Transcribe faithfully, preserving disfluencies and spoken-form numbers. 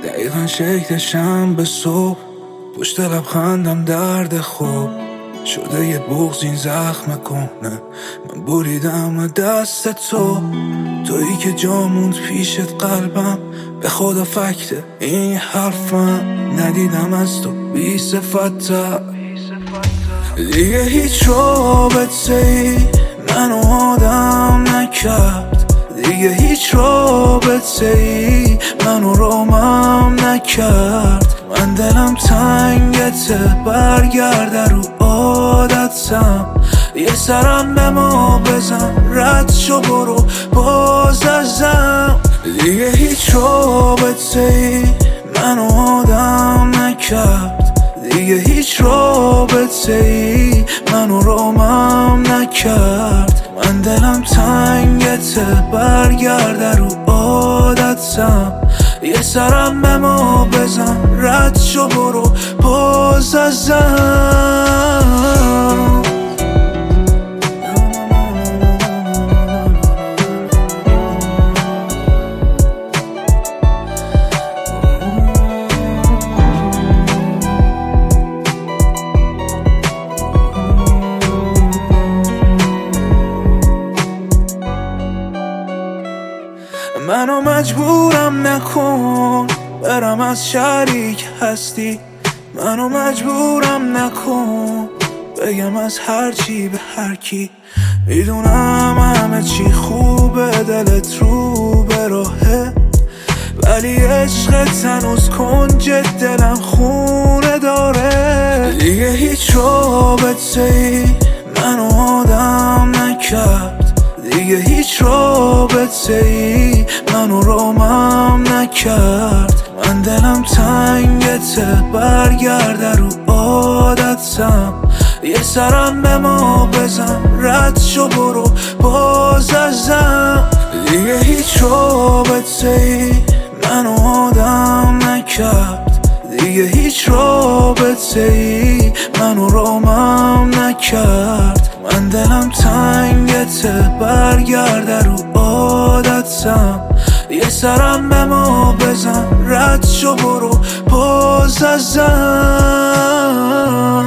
دقیقا شکلشم به صبح، پشت لبخندم درد خوب شده یه بغض این زخم کنه. من بریدم دست تو، تویی که جا موند پیشت قلبم. به خدا فکته این حرفم، ندیدم از تو بی صفت‌تر. دیگه هیچ رابطه ای منو آدم نکرد، دیگه هیچ رابطه ای منو رومم نکرد. من دلم تنگته، برگرده رو عادتم. یه سرم به ما بزن، رد شو برو باز ازم. دیگه هیچ رابطه ای منو آدم نکرد، دیگه هیچ رابطه ای منو رومم نکرد. من دلم تنگته، برگرده رو عادتم. یه سرم به ما بزن، رد شو برو باز ازم. منو مجبورم نکن برم از شریک هستی، منو مجبورم نکن بگم از هر چی به هر کی. میدونم همه چی خوبه، دلت رو به راهه، ولی عشقت هنوز کنج دلم خونه داره. دیگه هیچ رابطه ای منو آدم نکرد، دیگه هیچ رابطه ای منو رومم نکرد. من دلم تنگته، برگرده رو عادتم. یه سرم به ما بزن، رد شو برو باز ازم. دیگه هیچ رابطه ای منو آدم نکرد، دیگه هیچ رابطه ای منو رومم نکرد. من دلم تنگته، برگرده رو عادتم. یه سرم به ما بزن، رد شو برو باز ازم.